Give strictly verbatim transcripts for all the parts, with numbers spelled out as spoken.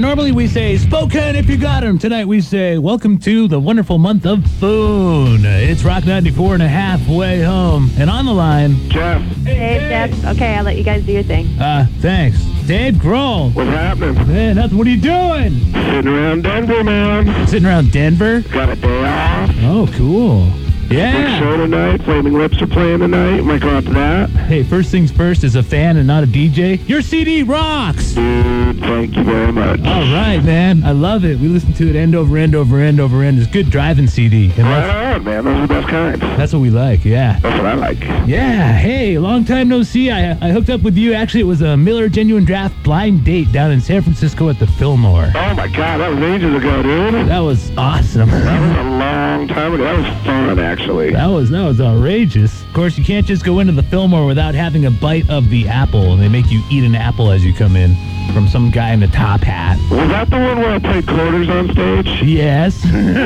normally we say, Spokane if you got 'em. Tonight we say, welcome to the wonderful month of Boone. It's Rock ninety-four and a half way home. And on the line, Jeff. Hey, Jeff. Okay, I'll let you guys do your thing. Uh, thanks. Dave Grohl. What's happening? Hey, nothing. What are you doing? Sitting around Denver, man. Sitting around Denver? Got a day off. Oh, cool. Big Yeah. show tonight. Flaming Lips are playing tonight. Might go out to that. Hey, first things first, as a fan and not a D J, your C D rocks. Dude, thank you very much. All right, man. I love it. We listen to it end over end over end over end. It's good driving C D. And that's, Right on, man. Those are the best kind. that's what we like, yeah. That's what I like. Yeah, hey, long time no see. I I hooked up with you. Actually, it was a Miller Genuine Draft blind date down in San Francisco at the Fillmore. Oh, my God. That was ages ago, dude. That was awesome. That was a long time ago. That was fun, actually. That was that was outrageous. Of course, you can't just go into the Fillmore without having a bite of the apple, and they make you eat an apple as you come in from some guy in a top hat. Was that the one where I played quarters on stage? Yes.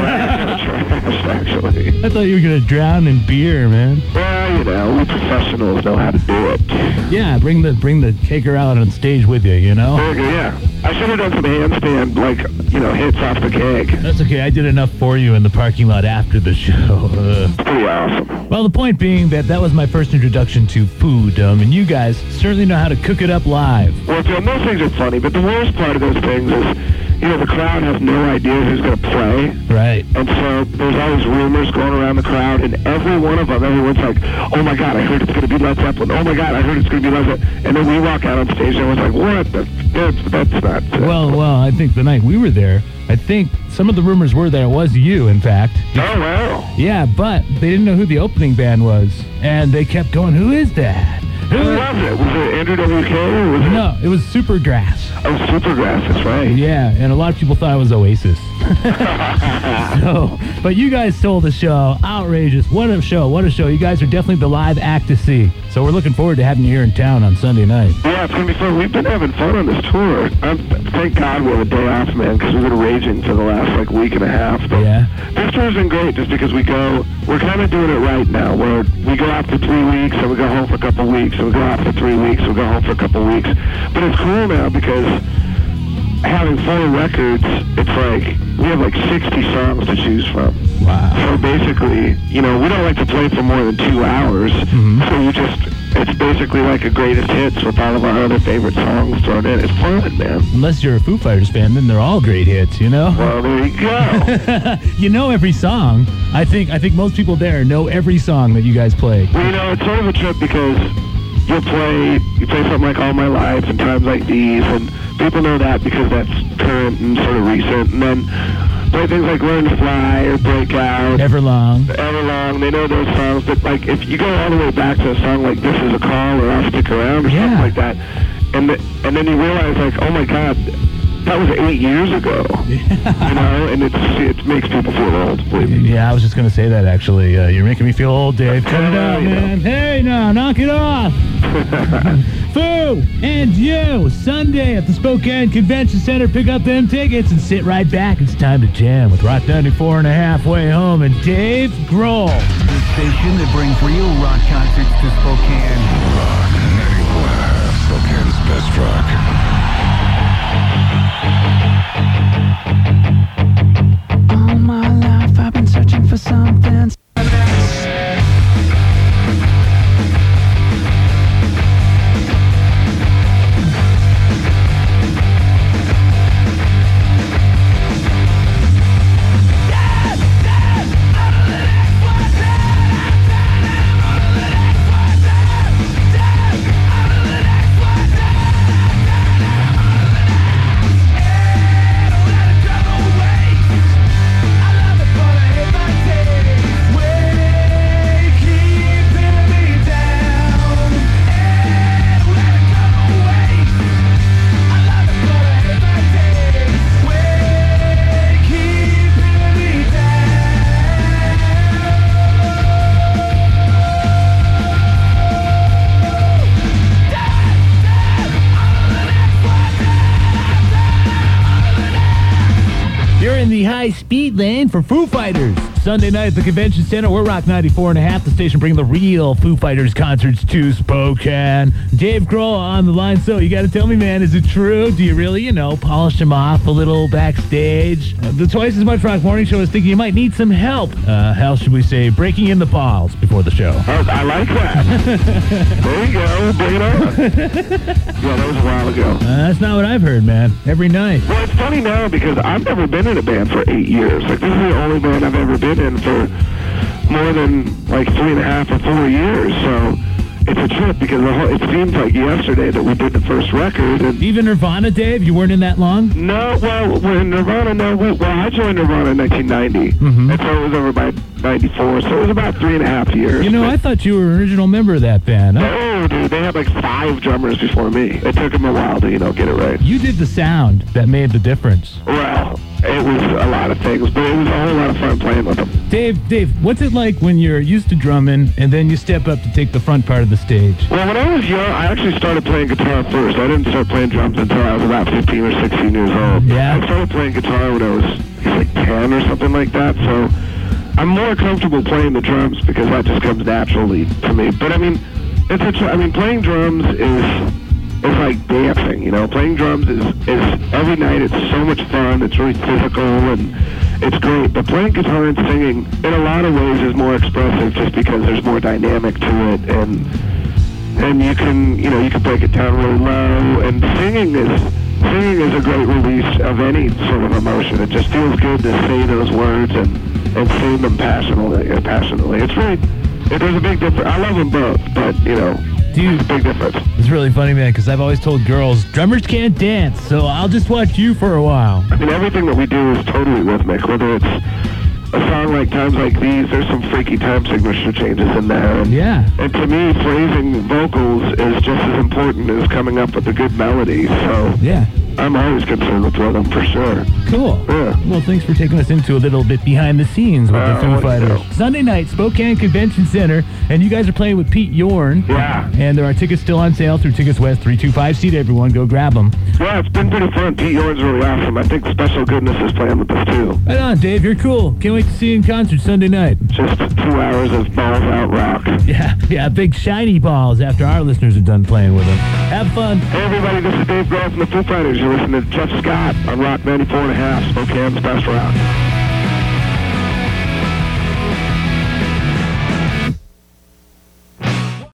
Trash, actually. I thought you were gonna drown in beer, man. Well, you know, we professionals know how to do it. Yeah, bring the bring the taker out on stage with you. You know. Very good, yeah. I should have done some handstand, like, you know, hits off the keg. That's okay. I did enough for you in the parking lot after the show. Uh, Pretty awesome. well, the point being that that was my first introduction to food, um, and you guys certainly know how to cook it up live. Well, Joe, most things are funny, but the worst part of those things is, you know, the crowd has no idea who's going to play. Right. And so there's all these rumors going around the crowd, and every one of them, everyone's like, oh, my God, I heard it's going to be Led Zeppelin. Oh, my God, I heard it's going to be Led Zeppelin. And then we walk out on stage, and everyone's like, what? The, that's, that's not... Uh, Well, well, I think the night we were there, I think some of the rumors were that it was you, in fact. oh, wow. Yeah, but they didn't know who the opening band was, and they kept going, who is that? Who Who is-" was it? Was it Andrew W K or was it... No, it was Supergrass. Oh, Supergrass, that's right. Yeah, and a lot of people thought it was Oasis. so, but you guys stole the show. Outrageous. What a show. What a show. You guys are definitely the live act to see. So we're looking forward to having you here in town on Sunday night. Yeah, it's going to be fun. We've been having fun on this tour. I'm, thank God we have a day off, man, because we've been raging for the last, like, week and a half. But Yeah. this tour's been great just because we go, we're kind of doing it right now, where we go out for three weeks, and we go home for a couple weeks, and we go out for three weeks, and we go home for a couple weeks. But it's cool now because having four records, it's like, we have like sixty songs to choose from. Wow. So basically, you know, we don't like to play for more than two hours. Mm-hmm. So you just, it's basically like a greatest hits with all of our other favorite songs thrown in. It's fun, man. Unless you're a Foo Fighters fan, then they're all great hits, you know? Well, there you go. you know every song. I think I think most people there know every song that you guys play. Well, you know, it's sort of a trip because you'll play, you play something like All My Life and Times Like These, and people know that because that's current and sort of recent. And then play things like Learn to Fly or Breakout. Everlong. Everlong, they know those songs, but like if you go all the way back to a song like This Is a Call or I'll Stick Around or Yeah. something like that, and the, and then you realize like, oh my God, that was eight years ago. Yeah. You know, and it's it makes people feel old, believe me. Yeah, I was just going to say that, actually. Uh, you're making me feel old, Dave. Cut it out, you know. man. Hey, now, knock it off. Foo and you, Sunday at the Spokane Convention Center. Pick up them tickets and sit right back. It's time to jam with Rock ninety-four and a half way home and Dave Grohl. The station that brings real rock concerts to Spokane. Rock ninety-four, Spokane's best rock. All my life I've been searching for something. Speed Lane for Foo Fighters. Sunday night at the Convention Center, we're Rock ninety-four and a half. The station bringing the real Foo Fighters concerts to Spokane. Dave Grohl on the line. So you got to tell me, man, is it true? Do you really, you know, polish them off a little backstage? Uh, the Twice as Much Rock Morning Show is thinking you might need some help. Uh, how should we say, breaking in the balls before the show? Oh, I like that. There you go. Bring it on. Yeah, that was a while ago. Uh, that's not what I've heard, man. Every night. Well, it's funny now because I've never been in a band for eight years. Like, this is the only band I've ever been in for more than, like, three and a half or four years. So it's a trip because the whole, it seems like yesterday that we did the first record. And Even Nirvana, Dave? You weren't in that long? no, well, when Nirvana, no, we, well, I joined Nirvana in nineteen ninety. Mhm. And so it was over by ninety-four. So it was about three and a half years. You know, But- I thought you were an original member of that band. Huh? Oh, dude, they had like five drummers before me. It took them a while to, you know, get it right. You did the sound that made the difference. Well, it was a lot of things, but it was a whole lot of fun playing with them. Dave, Dave, what's it like when you're used to drumming and then you step up to take the front part of the stage? Well, when I was young, I actually started playing guitar first. I didn't start playing drums until I was about fifteen or sixteen years old. Yeah. I started playing guitar when I was like ten or something like that, so I'm more comfortable playing the drums because that just comes naturally to me. But I mean, it's a, tr- I mean, playing drums is is like dancing, you know. Playing drums is, is every night. It's so much fun. It's really physical and it's great. But playing guitar and singing, in a lot of ways, is more expressive just because there's more dynamic to it, and and you can, you know, you can break it down really low. And singing is singing is a great release of any sort of emotion. It just feels good to say those words and and sing them passionately. uh, Passionately, it's really it, there's a big difference. I love them both, but you know, Dude, it's a big difference. it's really funny, man, because I've always told girls, drummers can't dance, so I'll just watch you for a while. I mean, everything that we do is totally rhythmic. Whether it's a song like Times Like These, there's some freaky time signature changes in there. And, Yeah. and to me, phrasing vocals is just as important as coming up with a good melody. So Yeah. I'm always concerned with rhythm for sure. Cool. Yeah. Well, thanks for taking us into a little bit behind the scenes with Uh, the Foo what- Fighters. no. Sunday night, Spokane Convention Center, and you guys are playing with Pete Yorn. Yeah. And there are tickets still on sale through Tickets West. three two five seat, everyone. Go grab them. Yeah, it's been pretty fun. Pete Yorn's really awesome. I think Special Goodness is playing with us too. Right on, Dave. You're cool. Can't wait to see you in concert Sunday night. Just two hours of balls out rock. Yeah, yeah, big shiny balls after our listeners are done playing with them. Have fun. Hey everybody, this is Dave Grohl from the Foo Fighters. You're listening to Jeff Scott on Rock ninety-four and a half, Spokane's best rock.